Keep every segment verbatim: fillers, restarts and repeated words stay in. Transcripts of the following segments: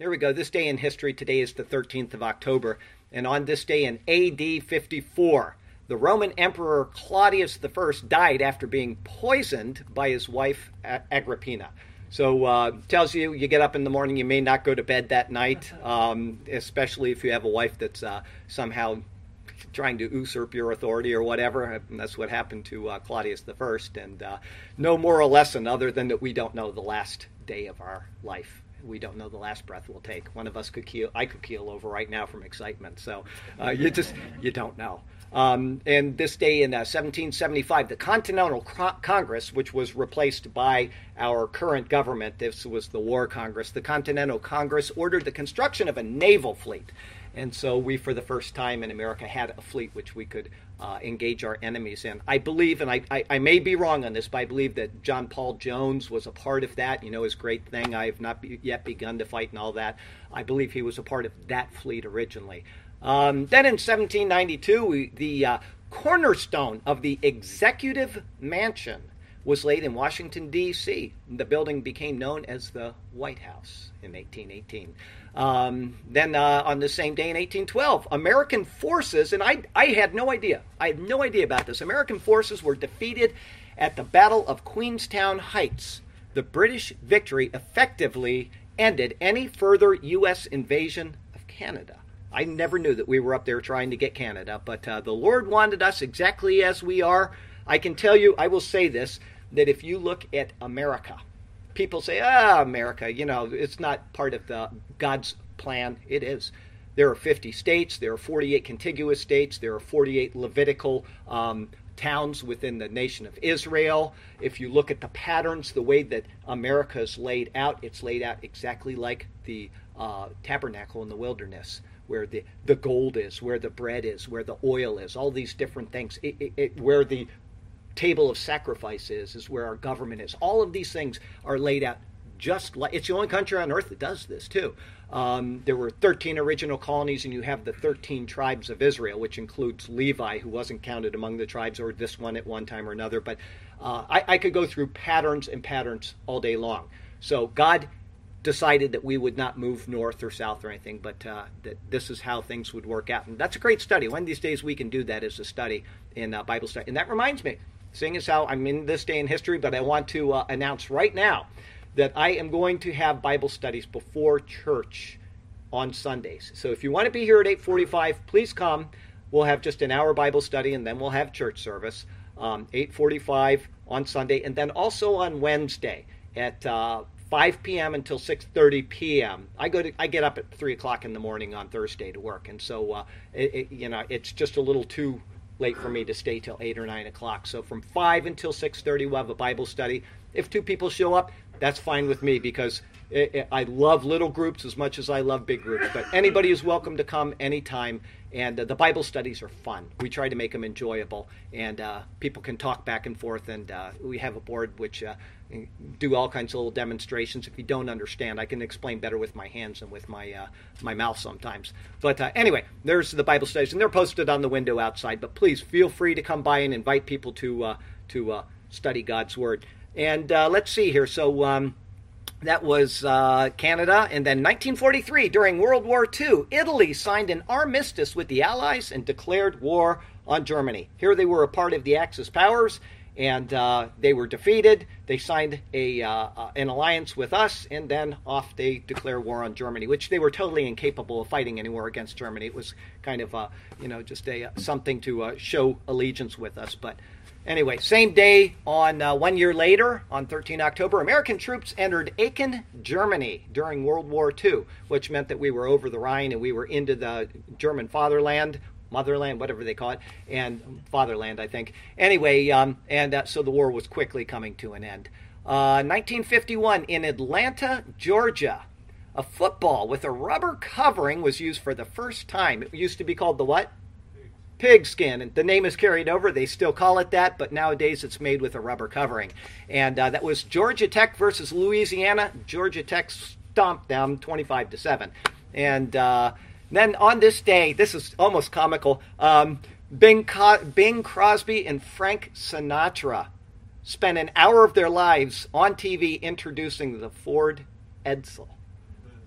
Here we go. This day in history, today is the thirteenth of October. And on this day in A D fifty-four, the Roman Emperor Claudius the First died after being poisoned by his wife Agrippina. So uh, tells you, you get up in the morning, you may not go to bed that night, um, especially if you have a wife that's uh, somehow trying to usurp your authority or whatever. And that's what happened to uh, Claudius the First. And uh, no moral lesson other than that we don't know the last day of our life. We don't know the last breath we'll take. One of us could keel. I could keel over right now from excitement. So uh, you just, you don't know. Um, and this day in uh, seventeen seventy-five, the Continental Co- Congress, which was replaced by our current government, this was the War Congress, the Continental Congress ordered the construction of a naval fleet. And so we, for the first time in America, had a fleet which we could uh, engage our enemies in. I believe, and I, I, I may be wrong on this, but I believe that John Paul Jones was a part of that. You know, his great thing, I have not be, yet begun to fight and all that. I believe he was a part of that fleet originally. Um, then in seventeen ninety-two, we, the uh, cornerstone of the Executive Mansion was laid in Washington, D C The building became known as the White House in eighteen eighteen. Um, then uh, on the same day in eighteen twelve, American forces, and I, I had no idea, I had no idea about this, American forces were defeated at the Battle of Queenstown Heights. The British victory effectively ended any further U S invasion of Canada. I never knew that we were up there trying to get Canada, but uh, the Lord wanted us exactly as we are. I can tell you, I will say this, that if you look at America, people say, ah, America, you know, it's not part of the God's plan. It is. There are fifty states. There are forty-eight contiguous states. There are forty-eight Levitical um, towns within the nation of Israel. If you look at the patterns, the way that America is laid out, it's laid out exactly like the uh, tabernacle in the wilderness, where the, the gold is, where the bread is, where the oil is, all these different things, it, it, it, where the table of sacrifice is, is where our government is. All of these things are laid out just like, it's the only country on earth that does this too. Um, there were thirteen original colonies, and you have the thirteen tribes of Israel, which includes Levi, who wasn't counted among the tribes, or this one at one time or another. But uh, I, I could go through patterns and patterns all day long. So God decided that we would not move north or south or anything, but uh, that this is how things would work out. And that's a great study. One of these days we can do that as a study in uh, Bible study. And that reminds me, seeing as how I'm in this day in history, but I want to uh, announce right now that I am going to have Bible studies before church on Sundays. So if you want to be here at eight forty-five, please come. We'll have just an hour Bible study, and then we'll have church service, um, eight forty-five on Sunday, and then also on Wednesday at uh, five p.m. until six thirty p.m. I go to I get up at three o'clock in the morning on Thursday to work, and so uh, it, it, you know it's just a little too late for me to stay till eight or nine o'clock. So from five until six thirty, we'll have a Bible study. If two people show up, that's fine with me, because it, it, I love little groups as much as I love big groups. But anybody is welcome to come anytime. And uh, the Bible studies are fun. We try to make them enjoyable, and uh, people can talk back and forth. And uh, we have a board which uh, do all kinds of little demonstrations. If you don't understand, I can explain better with my hands than with my uh, my mouth sometimes. But uh, anyway, there's the Bible studies, and they're posted on the window outside. But please feel free to come by and invite people to uh, to uh, study God's Word. And uh, let's see here. So. Um, That was uh, Canada. And then nineteen forty-three, during World War Two, Italy signed an armistice with the Allies and declared war on Germany. Here they were a part of the Axis powers, and uh, they were defeated. They signed a uh, an alliance with us, and then off they declare war on Germany, which they were totally incapable of fighting any war against Germany. It was kind of, uh, you know, just a something to uh, show allegiance with us, but... Anyway, same day on uh, one year later, on the thirteenth of October, American troops entered Aachen, Germany during World War Two, which meant that we were over the Rhine and we were into the German fatherland, motherland, whatever they call it, and fatherland, I think. Anyway, um, and uh, so the war was quickly coming to an end. Uh, nineteen fifty-one, in Atlanta, Georgia, a football with a rubber covering was used for the first time. It used to be called the what? Pigskin, and the name is carried over. They still call it that, but nowadays it's made with a rubber covering. And uh, that was Georgia Tech versus Louisiana. Georgia Tech stomped them twenty-five to seven. And uh, then on this day, this is almost comical, um, Bing, Co- Bing Crosby and Frank Sinatra spent an hour of their lives on T V introducing the Ford Edsel.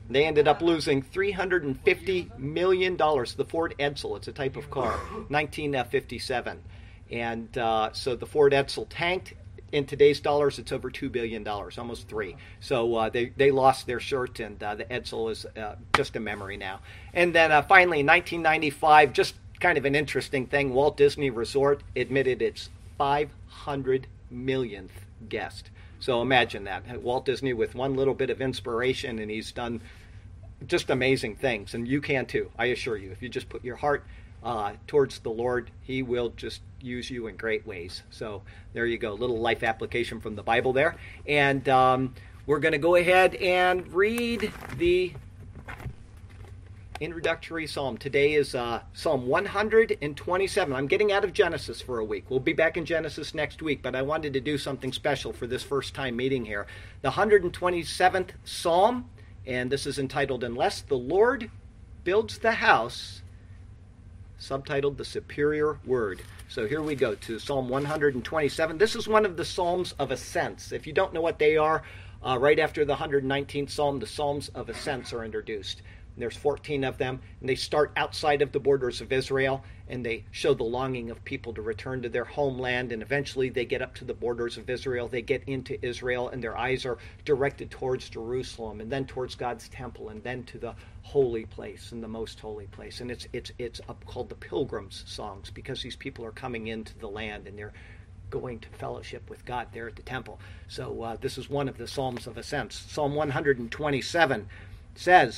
They ended up losing three hundred fifty million dollars. The Ford Edsel, it's a type of car, nineteen fifty-seven. And uh, so the Ford Edsel tanked. In today's dollars, it's over two billion dollars, almost three. So uh, they, they lost their shirt, and uh, the Edsel is uh, just a memory now. And then uh, finally, in nineteen ninety-five, just kind of an interesting thing, Walt Disney Resort admitted its five hundred millionth guest. So imagine that. Walt Disney with one little bit of inspiration, and he's done just amazing things. And you can too, I assure you. If you just put your heart uh, towards the Lord, he will just use you in great ways. So there you go, a little life application from the Bible there. And um, we're going to go ahead and read the introductory psalm. Today is uh, Psalm one hundred twenty-seven. I'm getting out of Genesis for a week. We'll be back in Genesis next week, but I wanted to do something special for this first time meeting here. The one hundred twenty-seventh Psalm, and this is entitled, Unless the Lord Builds the House, subtitled The Superior Word. So here we go to Psalm one hundred twenty-seven. This is one of the Psalms of Ascents. If you don't know what they are, uh, right after the one hundred nineteenth Psalm, the Psalms of Ascents are introduced. There's fourteen of them, and they start outside of the borders of Israel, and they show the longing of people to return to their homeland, and eventually they get up to the borders of Israel, they get into Israel, and their eyes are directed towards Jerusalem, and then towards God's temple, and then to the holy place, and the most holy place. And it's it's it's up called the Pilgrims' Songs, because these people are coming into the land, and they're going to fellowship with God there at the temple. So uh, this is one of the Psalms of Ascents. Psalm one hundred twenty-seven says,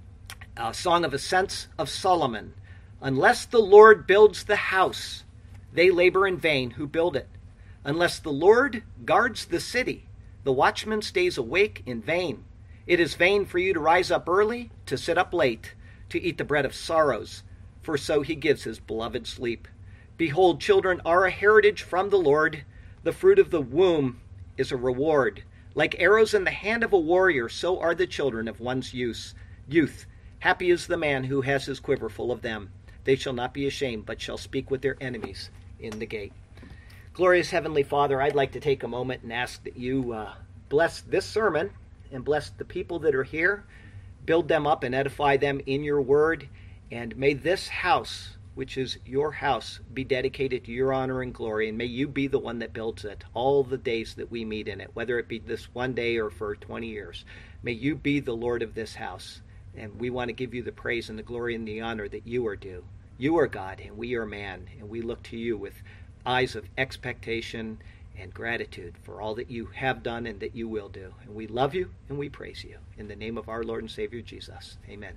A Song of Ascents of Solomon. Unless the Lord builds the house, they labor in vain who build it. Unless the Lord guards the city, the watchman stays awake in vain. It is vain for you to rise up early, to sit up late, to eat the bread of sorrows, for so he gives his beloved sleep. Behold, children are a heritage from the Lord. The fruit of the womb is a reward. Like arrows in the hand of a warrior, so are the children of one's youth. Youth. Happy is the man who has his quiver full of them. They shall not be ashamed, but shall speak with their enemies in the gate. Glorious Heavenly Father, I'd like to take a moment and ask that you uh, bless this sermon and bless the people that are here. Build them up and edify them in your word. And may this house, which is your house, be dedicated to your honor and glory. And may you be the one that builds it all the days that we meet in it, whether it be this one day or for twenty years. May you be the Lord of this house. And we want to give you the praise and the glory and the honor that you are due. You are God and we are man, and we look to you with eyes of expectation and gratitude for all that you have done and that you will do. And we love you and we praise you. In the name of our Lord and Savior Jesus. Amen.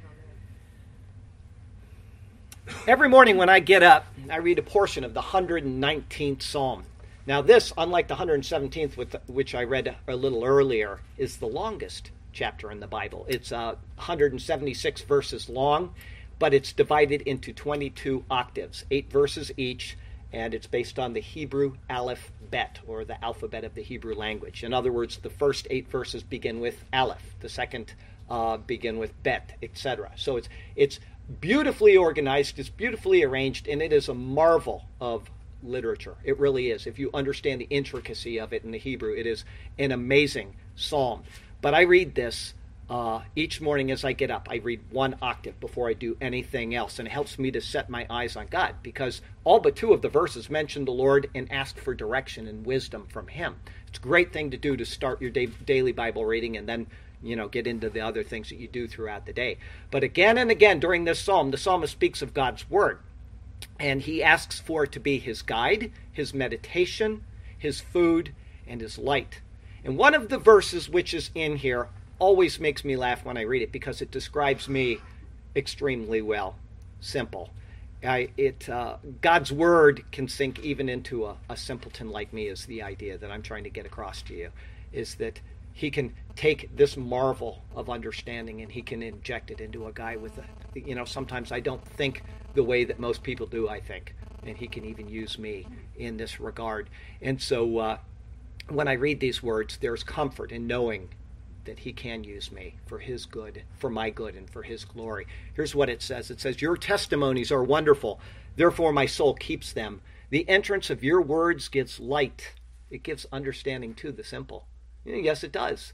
Every morning when I get up, I read a portion of the one hundred nineteenth Psalm. Now this, unlike the one hundred seventeenth, which I read a little earlier, is the longest chapter in the Bible. It's uh, one hundred seventy-six verses long, but it's divided into twenty-two octaves, eight verses each, and it's based on the Hebrew Aleph-Bet, or the alphabet of the Hebrew language. In other words, the first eight verses begin with Aleph, the second uh, begin with Bet, et cetera. So it's it's beautifully organized, it's beautifully arranged, and it is a marvel of literature. It really is. If you understand the intricacy of it in the Hebrew, it is an amazing psalm. But I read this uh, each morning as I get up. I read one octave before I do anything else, and it helps me to set my eyes on God, because all but two of the verses mention the Lord and ask for direction and wisdom from him. It's a great thing to do to start your day, daily Bible reading and then, you know, get into the other things that you do throughout the day. But again and again during this psalm, the psalmist speaks of God's word, and he asks for it to be his guide, his meditation, his food, and his light. And one of the verses which is in here always makes me laugh when I read it, because it describes me extremely well. Simple. I, it uh, God's word can sink even into a, a simpleton like me, is the idea that I'm trying to get across to you, is that he can take this marvel of understanding and he can inject it into a guy with a, you know, sometimes I don't think the way that most people do, I think, and he can even use me in this regard. And so uh, when I read these words, there's comfort in knowing that he can use me for his good, for my good, and for his glory. Here's what it says. It says, your testimonies are wonderful, therefore my soul keeps them. The entrance of your words gives light. It gives understanding to the simple. Yes, it does.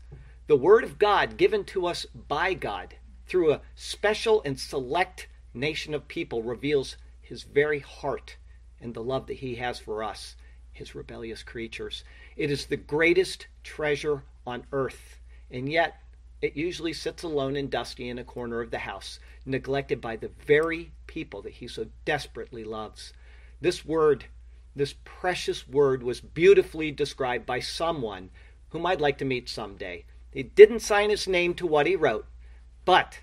The Word of God given to us by God through a special and select nation of people reveals his very heart and the love that he has for us, his rebellious creatures. It is the greatest treasure on earth, and yet it usually sits alone and dusty in a corner of the house, neglected by the very people that he so desperately loves. This word, this precious word, was beautifully described by someone whom I'd like to meet someday. He didn't sign his name to what he wrote, but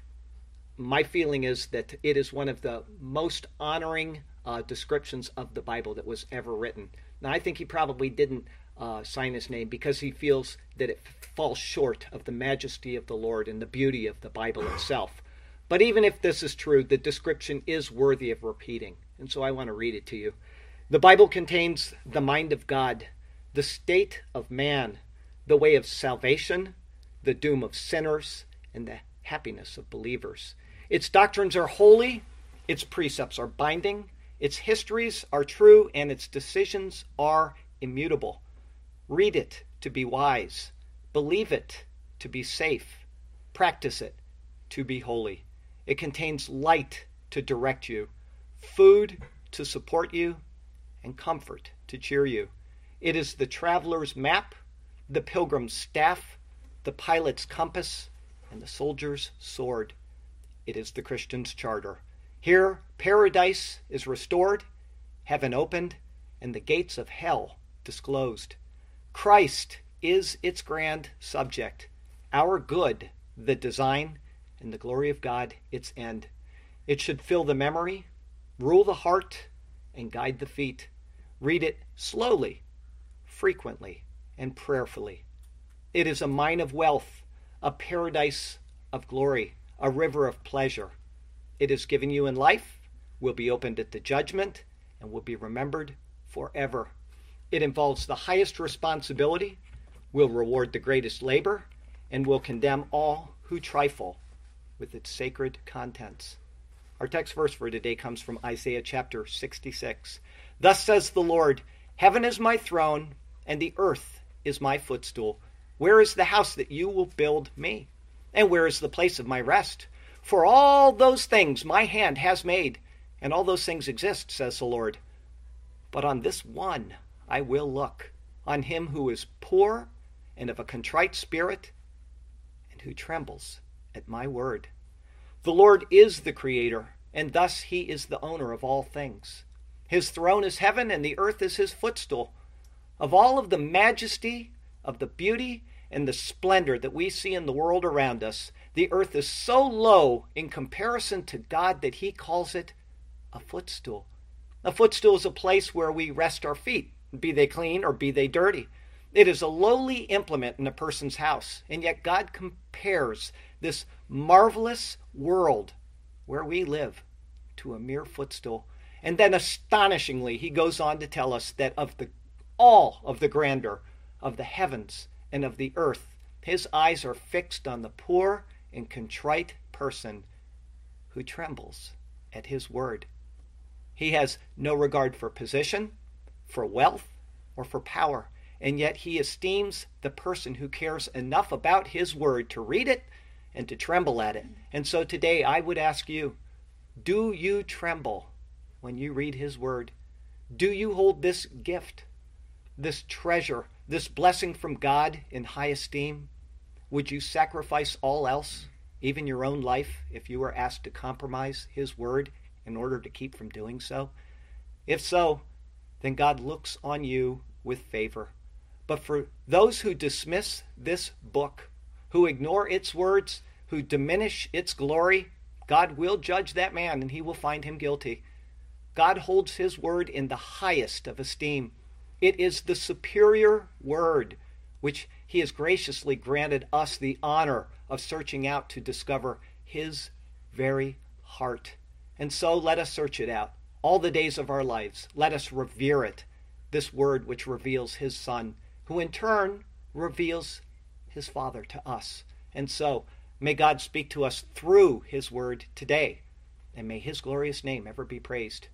my feeling is that it is one of the most honoring uh, descriptions of the Bible that was ever written. Now, I think he probably didn't uh, sign his name because he feels that it falls short of the majesty of the Lord and the beauty of the Bible itself. But even if this is true, the description is worthy of repeating, and so I want to read it to you. The Bible contains the mind of God, the state of man, the way of salvation, the doom of sinners, and the happiness of believers. Its doctrines are holy, its precepts are binding, its histories are true, and its decisions are immutable. Read it to be wise. Believe it to be safe. Practice it to be holy. It contains light to direct you, food to support you, and comfort to cheer you. It is the traveler's map, the pilgrim's staff, the pilot's compass, and the soldier's sword. It is the Christian's charter. Here, paradise is restored, heaven opened, and the gates of hell disclosed. Christ is its grand subject, our good, the design, and the glory of God, its end. It should fill the memory, rule the heart, and guide the feet. Read it slowly, frequently, and prayerfully. It is a mine of wealth, a paradise of glory, a river of pleasure. It is given you in life, will be opened at the judgment, and will be remembered forever. It involves the highest responsibility, will reward the greatest labor, and will condemn all who trifle with its sacred contents. Our text verse for today comes from Isaiah chapter sixty-six. Thus says the Lord, heaven is my throne, and the earth is my footstool. Where is the house that you will build me? And where is the place of my rest? For all those things my hand has made, and all those things exist, says the Lord. But on this one I will look, on him who is poor and of a contrite spirit, and who trembles at my word. The Lord is the creator, and thus he is the owner of all things. His throne is heaven, and the earth is his footstool. Of all of the majesty, of the beauty, and the splendor that we see in the world around us, the earth is so low in comparison to God that he calls it a footstool. A footstool is a place where we rest our feet, be they clean or be they dirty. It is a lowly implement in a person's house, and yet God compares this marvelous world where we live to a mere footstool. And then astonishingly, he goes on to tell us that of the all of the grandeur of the heavens and of the earth, his eyes are fixed on the poor and contrite person who trembles at his word. He has no regard for position, for wealth, or for power, and yet he esteems the person who cares enough about his word to read it and to tremble at it. And so today I would ask you, do you tremble when you read his word? Do you hold this gift, this treasure, this blessing from God in high esteem? Would you sacrifice all else, even your own life, if you were asked to compromise his word in order to keep from doing so? If so, then God looks on you with favor. But for those who dismiss this book, who ignore its words, who diminish its glory, God will judge that man and he will find him guilty. God holds his word in the highest of esteem. It is the superior word which he has graciously granted us the honor of searching out to discover his very heart. And so let us search it out all the days of our lives. Let us revere it, this word which reveals his Son, who in turn reveals his Father to us. And so may God speak to us through his word today, and may his glorious name ever be praised.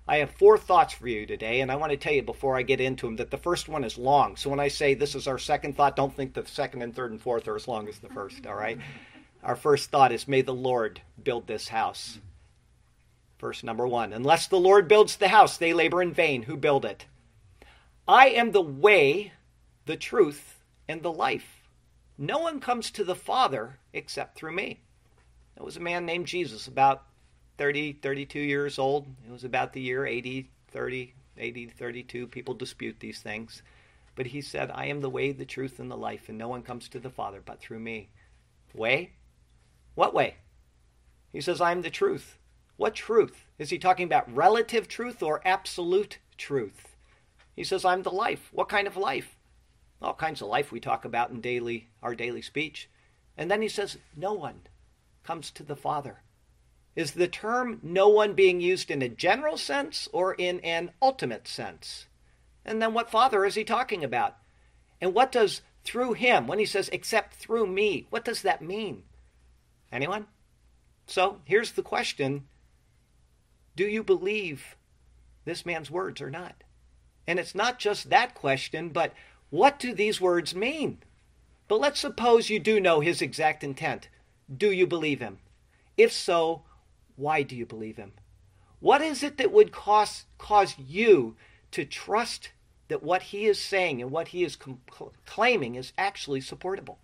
I have four thoughts for you today, and I want to tell you before I get into them that the first one is long. So when I say this is our second thought, don't think the second and third and fourth are as long as the first, all right? Our first thought is, may the Lord build this house. Verse number one, unless the Lord builds the house, they labor in vain who build it. I am the way, the truth, and the life. No one comes to the Father except through me. There was a man named Jesus, about thirty, thirty-two years old. It was about the year eighty, thirty, eighty, thirty-two. People dispute these things. But he said, I am the way, the truth, and the life, and no one comes to the Father but through me. Way? What way? He says, I am the truth. What truth? Is he talking about relative truth or absolute truth? He says, I'm the life. What kind of life? All kinds of life we talk about in daily our daily speech. And then he says, no one comes to the Father. Is the term no one being used in a general sense or in an ultimate sense? And then what Father is he talking about? And what does through him, when he says except through me, what does that mean? Anyone? So here's the question. Do you believe this man's words or not? And it's not just that question, but what do these words mean? But let's suppose you do know his exact intent. Do you believe him? If so, why do you believe him? What is it that would cause, cause you to trust that what he is saying and what he is com- claiming is actually supportable?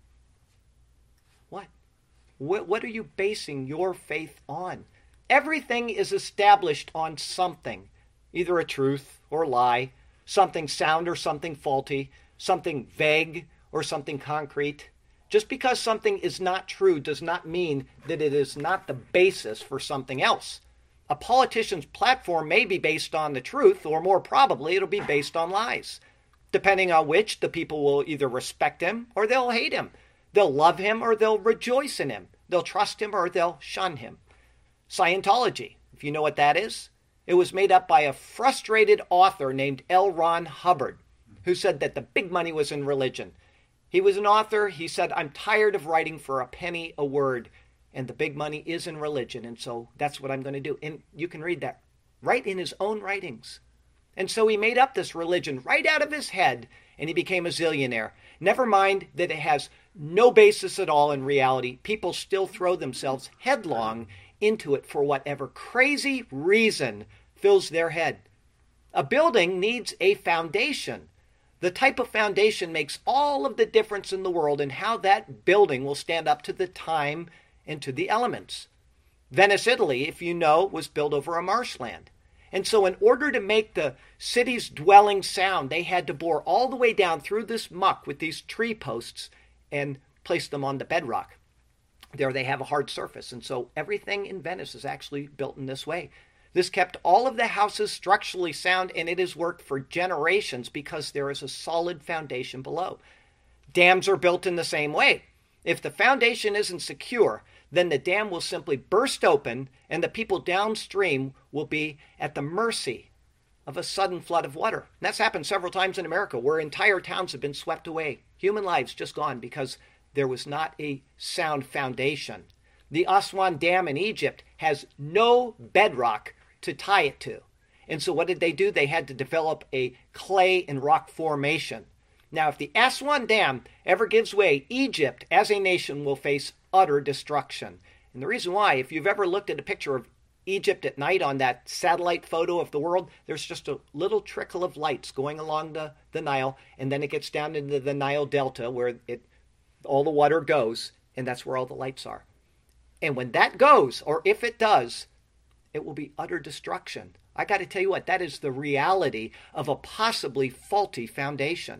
What? what? What are you basing your faith on? Everything is established on something, either a truth or lie, something sound or something faulty, something vague or something concrete. Just because something is not true does not mean that it is not the basis for something else. A politician's platform may be based on the truth, or more probably it'll be based on lies. Depending on which, the people will either respect him or they'll hate him. They'll love him or they'll rejoice in him. They'll trust him or they'll shun him. Scientology, if you know what that is, it was made up by a frustrated author named L. Ron Hubbard, who said that the big money was in religion. He was an author. He said, I'm tired of writing for a penny a word, and the big money is in religion, and so that's what I'm going to do. And you can read that right in his own writings. And so he made up this religion right out of his head, and he became a zillionaire. Never mind that it has no basis at all in reality. People still throw themselves headlong into it for whatever crazy reason fills their head. A building needs a foundation. The type of foundation makes all of the difference in the world in how that building will stand up to the time and to the elements. Venice, Italy, if you know, was built over a marshland. And so in order to make the city's dwelling sound, they had to bore all the way down through this muck with these tree posts and place them on the bedrock. There they have a hard surface. And so everything in Venice is actually built in this way. This kept all of the houses structurally sound, and it has worked for generations because there is a solid foundation below. Dams are built in the same way. If the foundation isn't secure, then the dam will simply burst open, and the people downstream will be at the mercy of a sudden flood of water. And that's happened several times in America, where entire towns have been swept away. Human lives just gone because there was not a sound foundation. The Aswan Dam in Egypt has no bedrock to tie it to. And so what did they do? They had to develop a clay and rock formation. Now, if the Aswan Dam ever gives way, Egypt as a nation will face utter destruction. And the reason why, if you've ever looked at a picture of Egypt at night on that satellite photo of the world, there's just a little trickle of lights going along the, the Nile, and then it gets down into the Nile Delta where it all the water goes, and that's where all the lights are. And when that goes, or if it does, it will be utter destruction. I got to tell you what, that is the reality of a possibly faulty foundation.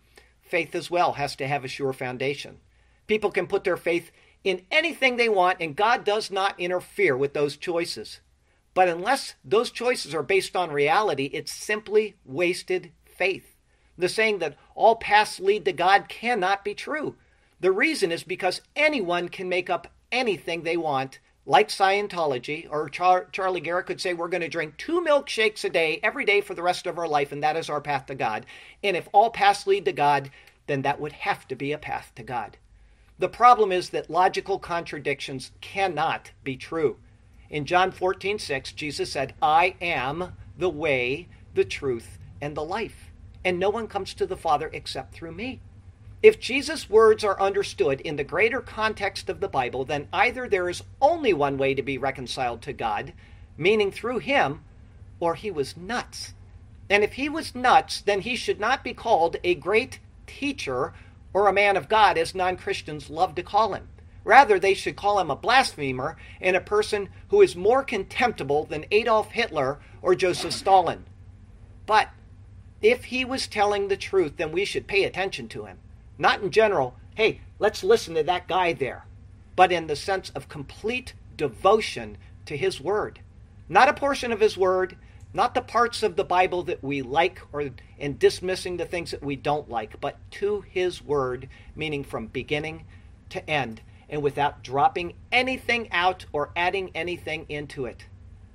Faith as well has to have a sure foundation. People can put their faith in anything they want, and God does not interfere with those choices. But unless those choices are based on reality, it's simply wasted faith. The saying that all paths lead to God cannot be true. The reason is because anyone can make up anything they want, like Scientology, or Char- Charlie Garrett could say we're going to drink two milkshakes a day every day for the rest of our life, and that is our path to God. And if all paths lead to God, then that would have to be a path to God. The problem is that logical contradictions cannot be true. In John fourteen six, Jesus said, I am the way, the truth, and the life, and no one comes to the Father except through me. If Jesus' words are understood in the greater context of the Bible, then either there is only one way to be reconciled to God, meaning through him, or he was nuts. And if he was nuts, then he should not be called a great teacher or a man of God, as non-Christians love to call him. Rather, they should call him a blasphemer and a person who is more contemptible than Adolf Hitler or Joseph Stalin. But if he was telling the truth, then we should pay attention to him. Not in general, hey, let's listen to that guy there, but in the sense of complete devotion to his word. Not a portion of his word, not the parts of the Bible that we like or in dismissing the things that we don't like, but to his word, meaning from beginning to end, and without dropping anything out or adding anything into it.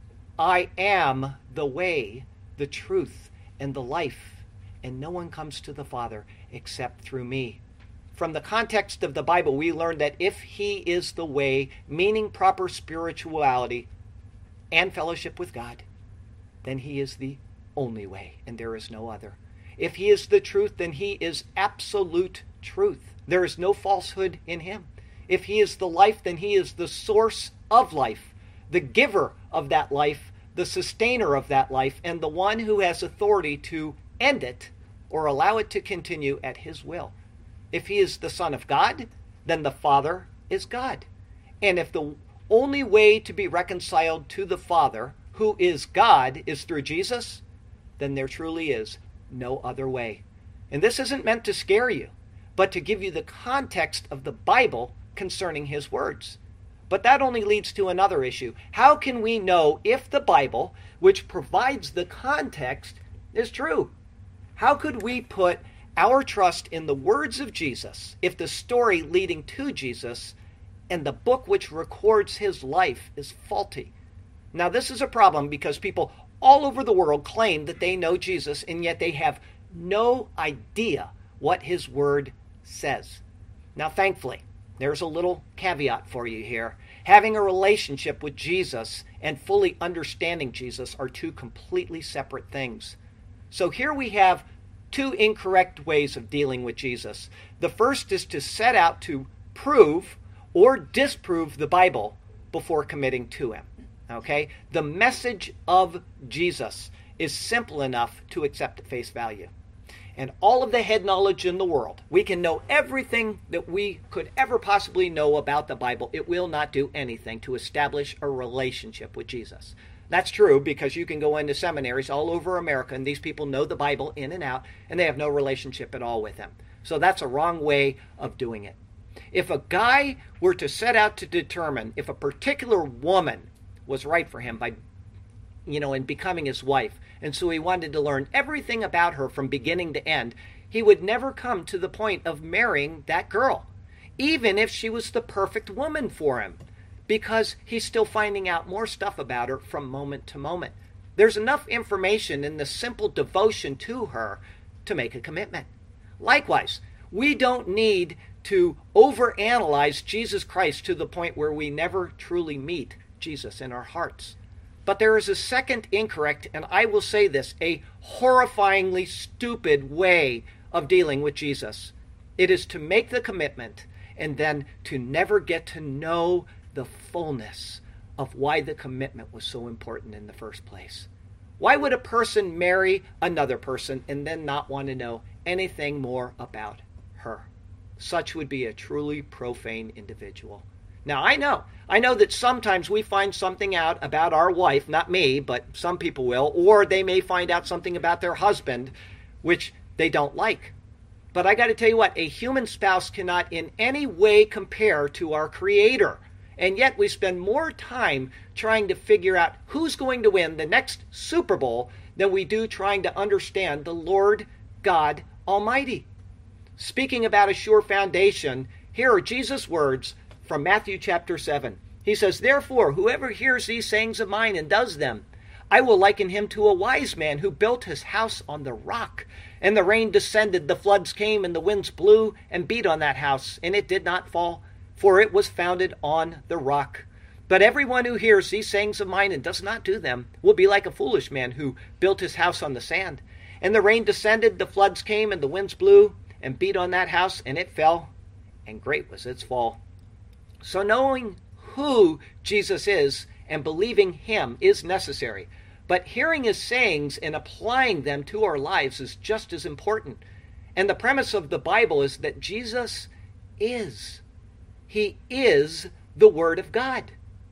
I am the way, the truth, and the life, and no one comes to the Father except through me. From the context of the Bible, we learn that if he is the way, meaning proper spirituality and fellowship with God, then he is the only way, and there is no other. If he is the truth, then he is absolute truth. There is no falsehood in him. If he is the life, then he is the source of life, the giver of that life, the sustainer of that life, and the one who has authority to end it or allow it to continue at his will. If he is the Son of God, then the Father is God. And if the only way to be reconciled to the Father, who is God, is through Jesus, then there truly is no other way. And this isn't meant to scare you, but to give you the context of the Bible concerning his words. But that only leads to another issue. How can we know if the Bible, which provides the context, is true? How could we put our trust in the words of Jesus if the story leading to Jesus and the book which records his life is faulty? Now, this is a problem because people all over the world claim that they know Jesus, and yet they have no idea what his word says. Now, thankfully, there's a little caveat for you here. Having a relationship with Jesus and fully understanding Jesus are two completely separate things. So here we have two incorrect ways of dealing with Jesus. The first is to set out to prove or disprove the Bible before committing to him. Okay? The message of Jesus is simple enough to accept at face value. And all of the head knowledge in the world, we can know everything that we could ever possibly know about the Bible. It will not do anything to establish a relationship with Jesus. That's true because you can go into seminaries all over America and these people know the Bible in and out and they have no relationship at all with him. So that's a wrong way of doing it. If a guy were to set out to determine if a particular woman was right for him by, you know, in becoming his wife, and so he wanted to learn everything about her from beginning to end, he would never come to the point of marrying that girl, even if she was the perfect woman for him, because he's still finding out more stuff about her from moment to moment. There's enough information in the simple devotion to her to make a commitment. Likewise, we don't need to overanalyze Jesus Christ to the point where we never truly meet Jesus in our hearts. But there is a second incorrect, and I will say this, a horrifyingly stupid way of dealing with Jesus. It is to make the commitment and then to never get to know the fullness of why the commitment was so important in the first place. Why would a person marry another person and then not want to know anything more about her? Such would be a truly profane individual. Now, I know, I know that sometimes we find something out about our wife, not me, but some people will, or they may find out something about their husband, which they don't like. But I got to tell you what, a human spouse cannot in any way compare to our Creator. And yet we spend more time trying to figure out who's going to win the next Super Bowl than we do trying to understand the Lord God Almighty. Speaking about a sure foundation, here are Jesus' words from Matthew chapter seven. He says, "Therefore, whoever hears these sayings of mine and does them, I will liken him to a wise man who built his house on the rock. And the rain descended, the floods came, and the winds blew and beat on that house, and it did not fall, for it was founded on the rock. But everyone who hears these sayings of mine and does not do them will be like a foolish man who built his house on the sand. And the rain descended, the floods came, and the winds blew and beat on that house, and it fell, and great was its fall. So knowing who Jesus is and believing him is necessary. But hearing his sayings and applying them to our lives is just as important. And the premise of the Bible is that Jesus is. He is the Word of God.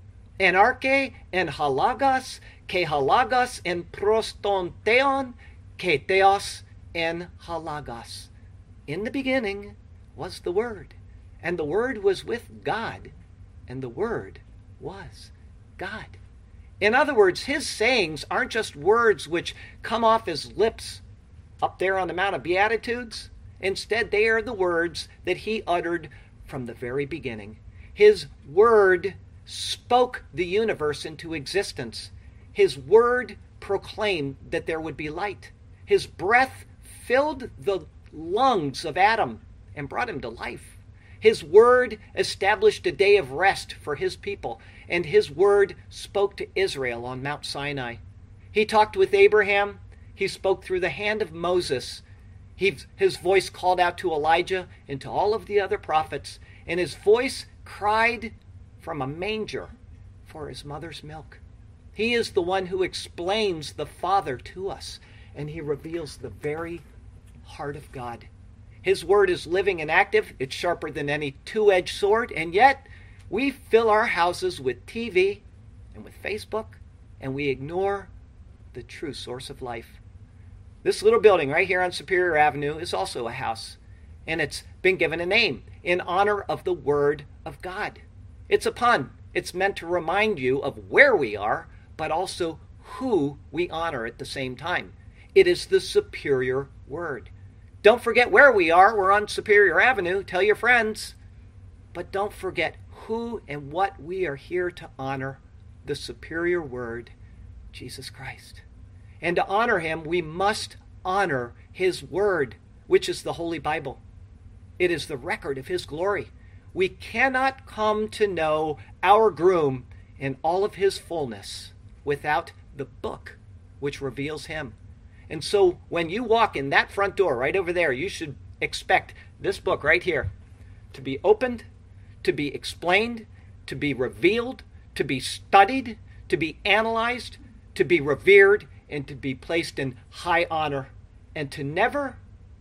Enarche en halagos, ke halagos en prostonteon, ke theos en halagos. In the beginning was the Word, and the Word was with God, and the Word was God. In other words, his sayings aren't just words which come off his lips up there on the Mount of Beatitudes. Instead, they are the words that he uttered from the very beginning. His Word spoke the universe into existence. His Word proclaimed that there would be light. His breath filled the lungs of Adam and brought him to life. His Word established a day of rest for his people, and his Word spoke to Israel on Mount Sinai. He talked with Abraham. He spoke through the hand of Moses. He, his voice called out to Elijah and to all of the other prophets, and his voice cried from a manger for his mother's milk. He is the one who explains the Father to us, and he reveals the very heart of God. His Word is living and active. It's sharper than any two-edged sword, and yet we fill our houses with T V and with Facebook, and we ignore the true source of life. This little building right here on Superior Avenue is also a house, and it's been given a name in honor of the Word of God. It's a pun. It's meant to remind you of where we are, but also who we honor at the same time. It is the superior Word. Don't forget where we are. We're on Superior Avenue. Tell your friends. But don't forget who and what we are here to honor, the superior Word, Jesus Christ. And to honor him, we must honor his Word, which is the Holy Bible. It is the record of his glory. We cannot come to know our groom in all of his fullness without the book which reveals him. And so when you walk in that front door right over there, you should expect this book right here to be opened, to be explained, to be revealed, to be studied, to be analyzed, to be revered, and to be placed in high honor, and to never,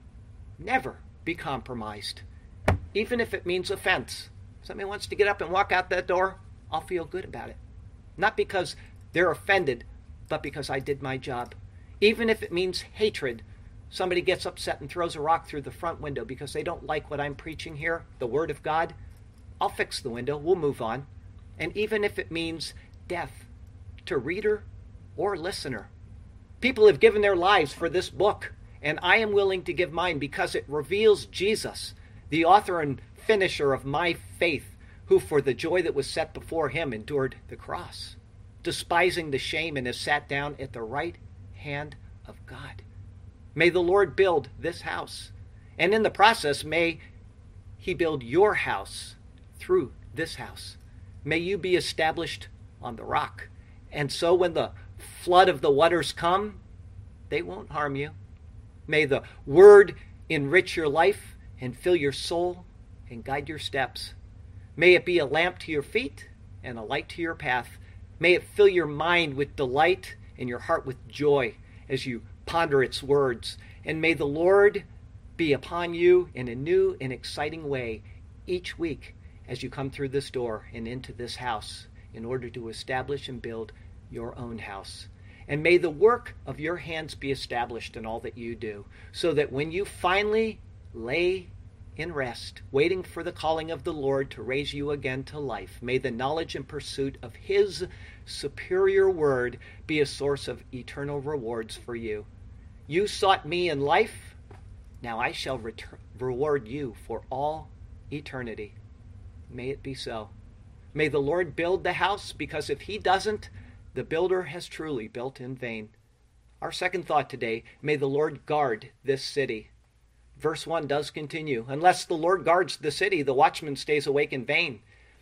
never be compromised, even if it means offense. Somebody wants to get up and walk out that door, I'll feel good about it. Not because they're offended, but because I did my job. Even if it means hatred, somebody gets upset and throws a rock through the front window because they don't like what I'm preaching here, the Word of God, I'll fix the window, we'll move on. And even if it means death to reader or listener. People have given their lives for this book, and I am willing to give mine because it reveals Jesus, the author and finisher of my faith, who for the joy that was set before him endured the cross, despising the shame, and has sat down at the right hand of God. May the Lord build this house, and in the process, may he build your house through this house. May you be established on the rock, and so when the flood of the waters come, they won't harm you. May the Word enrich your life and fill your soul and guide your steps. May it be a lamp to your feet and a light to your path. May it fill your mind with delight and your heart with joy as you ponder its words. And may the Lord be upon you in a new and exciting way each week as you come through this door and into this house in order to establish and build your own house. And may the work of your hands be established in all that you do, so that when you finally lay in rest, waiting for the calling of the Lord to raise you again to life, may the knowledge and pursuit of his superior word be a source of eternal rewards for you. You sought me in life, now I shall retur- reward you for all eternity. May it be so. May the Lord build the house, because if he doesn't, the builder has truly built in vain. Our second thought today, may the Lord guard this city. Verse one does continue. Unless the Lord guards the city, the watchman stays awake in vain.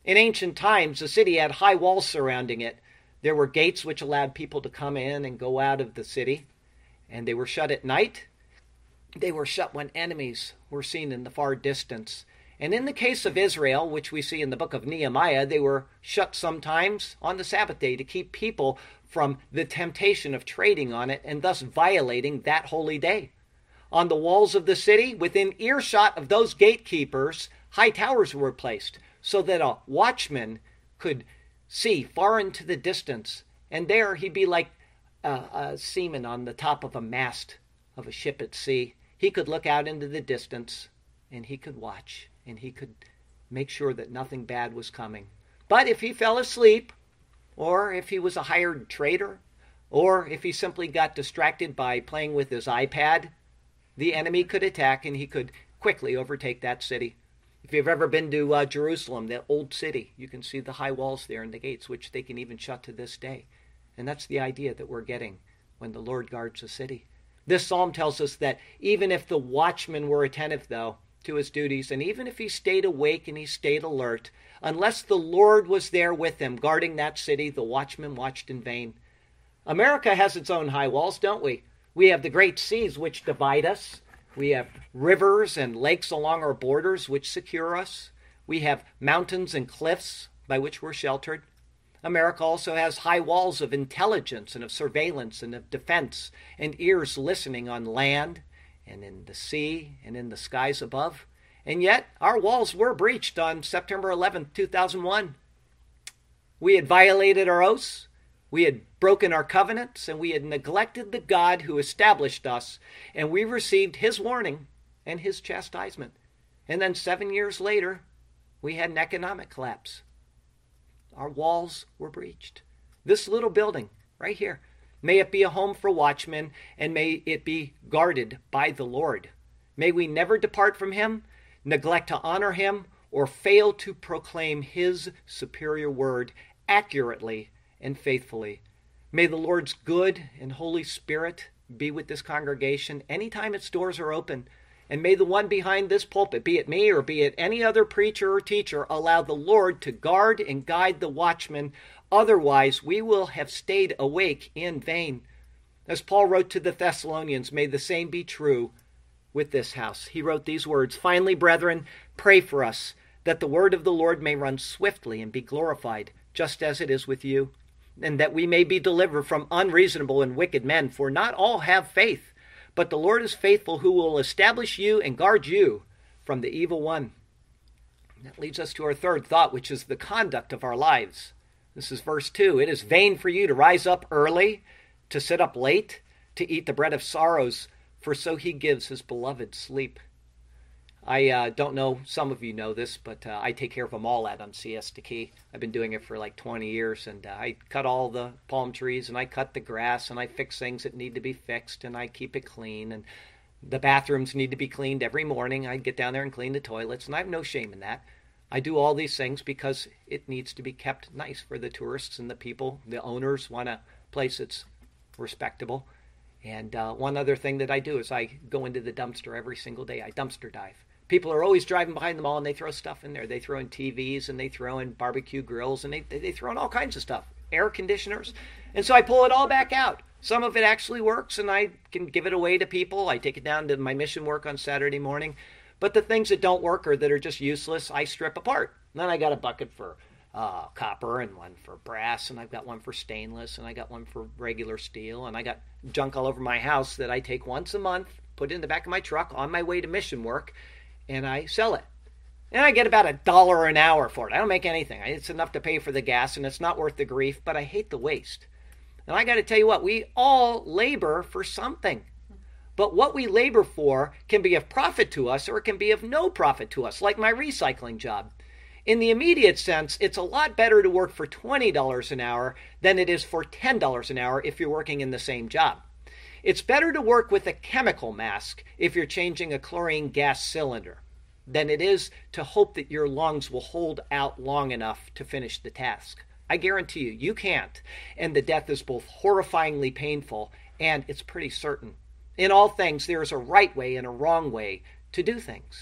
In ancient times, the city had high walls surrounding it. There were gates which allowed people to come in and go out of the city, and they were shut at night. They were shut when enemies were seen in the far distance. And in the case of Israel, which we see in the book of Nehemiah, they were shut sometimes on the Sabbath day to keep people from the temptation of trading on it and thus violating that holy day. On the walls of the city, within earshot of those gatekeepers, high towers were placed so that a watchman could see far into the distance. And there he'd be like a, a seaman on the top of a mast of a ship at sea. He could look out into the distance and he could watch and he could make sure that nothing bad was coming. But if he fell asleep, or if he was a hired trader, or if he simply got distracted by playing with his iPad, the enemy could attack and he could quickly overtake that city. If you've ever been to uh, Jerusalem, that old city, you can see the high walls there and the gates, which they can even shut to this day. And that's the idea that we're getting when the Lord guards a city. This psalm tells us that even if the watchman were attentive, though, to his duties, and even if he stayed awake and he stayed alert, unless the Lord was there with him guarding that city, the watchman watched in vain. America has its own high walls, don't we? We have the great seas which divide us. We have rivers and lakes along our borders which secure us. We have mountains and cliffs by which we're sheltered. America also has high walls of intelligence and of surveillance and of defense, and ears listening on land and in the sea and in the skies above. And yet our walls were breached on September eleventh, two thousand one. We had violated our oaths, we had broken our covenants, and we had neglected the God who established us, and we received his warning and his chastisement. And then seven years later, we had an economic collapse. Our walls were breached. This little building right here, may it be a home for watchmen, and may it be guarded by the Lord. May we never depart from him, neglect to honor him, or fail to proclaim his superior word accurately and faithfully. May the Lord's good and Holy Spirit be with this congregation anytime its doors are open. And may the one behind this pulpit, be it me or be it any other preacher or teacher, allow the Lord to guard and guide the watchman. Otherwise, we will have stayed awake in vain. As Paul wrote to the Thessalonians, may the same be true with this house. He wrote these words, "Finally, brethren, pray for us, that the word of the Lord may run swiftly and be glorified, just as it is with you, and that we may be delivered from unreasonable and wicked men, for not all have faith. But the Lord is faithful, who will establish you and guard you from the evil one." That leads us to our third thought, which is the conduct of our lives. This is verse two. "It is vain for you to rise up early, to sit up late, to eat the bread of sorrows, for so he gives his beloved sleep." I uh, don't know, some of you know this, but uh, I take care of them all out on Siesta Key. I've been doing it for like twenty years, and uh, I cut all the palm trees, and I cut the grass, and I fix things that need to be fixed, and I keep it clean, and the bathrooms need to be cleaned every morning. I get down there and clean the toilets, and I have no shame in that. I do all these things because it needs to be kept nice for the tourists and the people. The owners want a place that's respectable. And uh, one other thing that I do is I go into the dumpster every single day. I dumpster dive. People are always driving behind the mall and they throw stuff in there. They throw in T Vs and they throw in barbecue grills and they, they throw in all kinds of stuff, air conditioners. And so I pull it all back out. Some of it actually works and I can give it away to people. I take it down to my mission work on Saturday morning. But the things that don't work or that are just useless, I strip apart. And then I got a bucket for uh, copper and one for brass, and I've got one for stainless, and I got one for regular steel, and I got junk all over my house that I take once a month, put it in the back of my truck on my way to mission work, and I sell it. And I get about a dollar an hour for it. I don't make anything. It's enough to pay for the gas, and it's not worth the grief, but I hate the waste. And I got to tell you what, we all labor for something. But what we labor for can be of profit to us or it can be of no profit to us, like my recycling job. In the immediate sense, it's a lot better to work for twenty dollars an hour than it is for ten dollars an hour if you're working in the same job. It's better to work with a chemical mask if you're changing a chlorine gas cylinder than it is to hope that your lungs will hold out long enough to finish the task. I guarantee you, you can't. And the death is both horrifyingly painful and it's pretty certain. In all things, there is a right way and a wrong way to do things.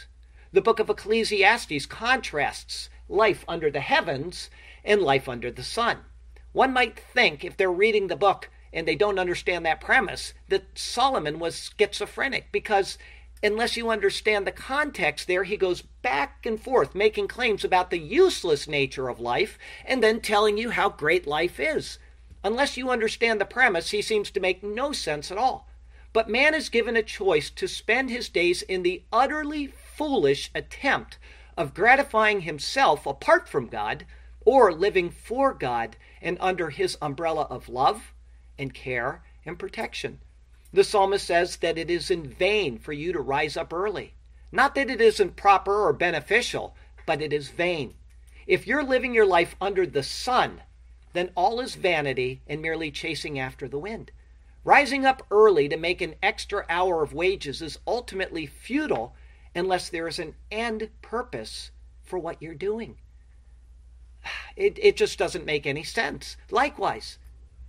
The book of Ecclesiastes contrasts life under the heavens and life under the sun. One might think, if they're reading the book and they don't understand that premise, that Solomon was schizophrenic, because unless you understand the context there, he goes back and forth making claims about the useless nature of life and then telling you how great life is. Unless you understand the premise, he seems to make no sense at all. But man is given a choice to spend his days in the utterly foolish attempt of gratifying himself apart from God, or living for God and under his umbrella of love and care and protection. The psalmist says that it is in vain for you to rise up early. Not that it isn't proper or beneficial, but it is vain. If you're living your life under the sun, then all is vanity and merely chasing after the wind. Rising up early to make an extra hour of wages is ultimately futile unless there is an end purpose for what you're doing. It, it just doesn't make any sense. Likewise,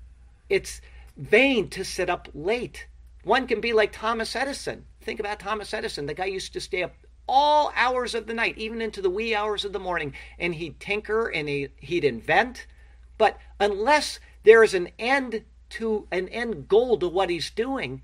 it's vain to sit up late. One can be like Thomas Edison. Think about Thomas Edison. The guy used to stay up all hours of the night, even into the wee hours of the morning, and he'd tinker and he, he'd invent. But unless there is an end to an end goal to what he's doing,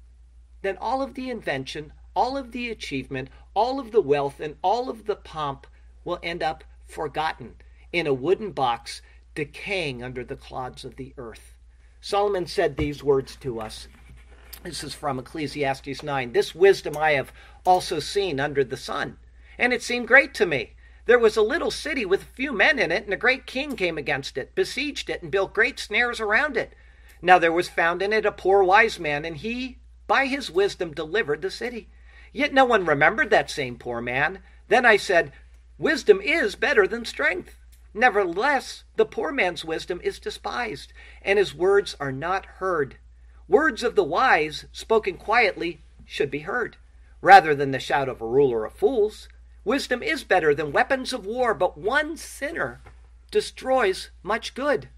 then all of the invention, all of the achievement, all of the wealth, and all of the pomp will end up forgotten in a wooden box decaying under the clods of the earth. Solomon said these words to us. This is from Ecclesiastes nine. This wisdom I have also seen under the sun, and it seemed great to me. There was a little city with a few men in it, and a great king came against it, besieged it, and built great snares around it. Now there was found in it a poor wise man, and he, by his wisdom, delivered the city. Yet no one remembered that same poor man. Then I said, wisdom is better than strength. Nevertheless, the poor man's wisdom is despised, and his words are not heard. Words of the wise, spoken quietly, should be heard, rather than the shout of a ruler of fools. Wisdom is better than weapons of war, but one sinner destroys much good.